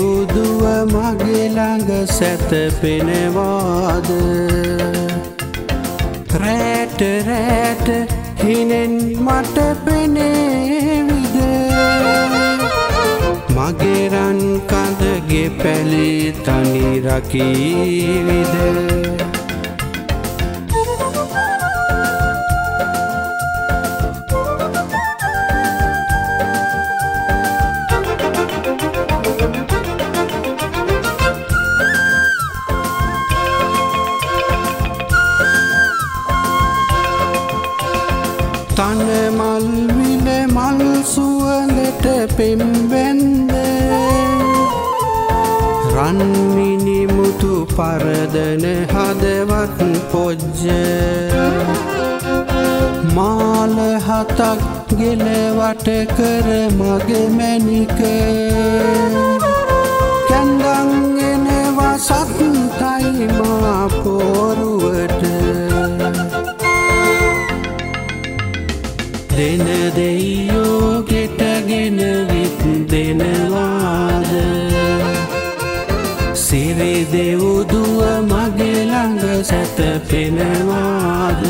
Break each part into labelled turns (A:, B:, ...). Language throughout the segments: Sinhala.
A: දෙව්දුව මගේ ළඟ සැතපෙනවාද රැට රැට හිනෙන් මට පෙනේවිද මගේ රන් කඳගේ පැලේ තනි රකීවිද තන මල් විල මල් සුවඳට පෙම්බැන්ද රන් මිනිමුතු පරදන හදවත් පොජ්ජ මාල හතක් ගෙලවට කර මගේ මැණික කැන්දන් එනවා සත්තයි මා පෝරුවට දෙන දෙයියෝ ගෙටගෙන විත් දෙනවාද සිරි දෙව්දුව මගේ ළඟ සැතපෙනවාද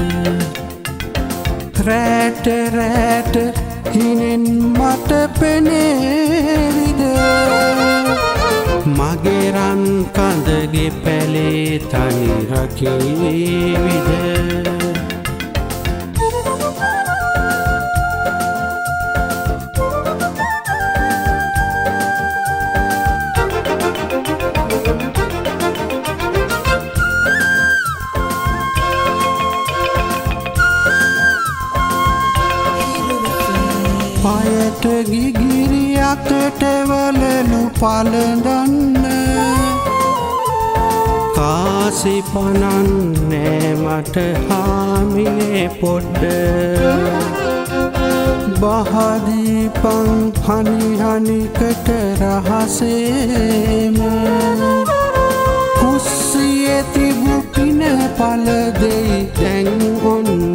A: රැට රැට හිනෙන් මට පෙනේවිද මගේ රන් කඳගේ පැලේ තනි රකීවිද පයට ගිගිරි අතට වලලු පලඳන්න කාසි පනන්නේ මට හාමිනේ පොඩ්ඩ බහදීපන් හනිහනිකට රහසේම කුස්සියේ තිබු පින පල දෙයි දැන් ඔන්න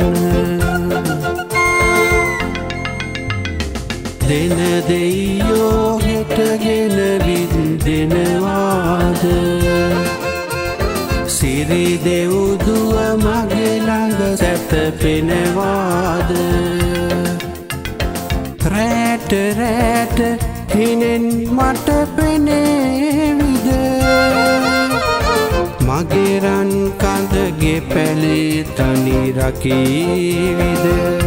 A: දෙන දෙයියෝ හෙටගෙන වින්දෙනවාද සිරි දෙව්දුව මගේ ළඟ සැතපෙනවාද රැට රැට හිනෙන් මට පෙනේවිද මගේ රන් කඳගේ පැලේ තනි රකීවිද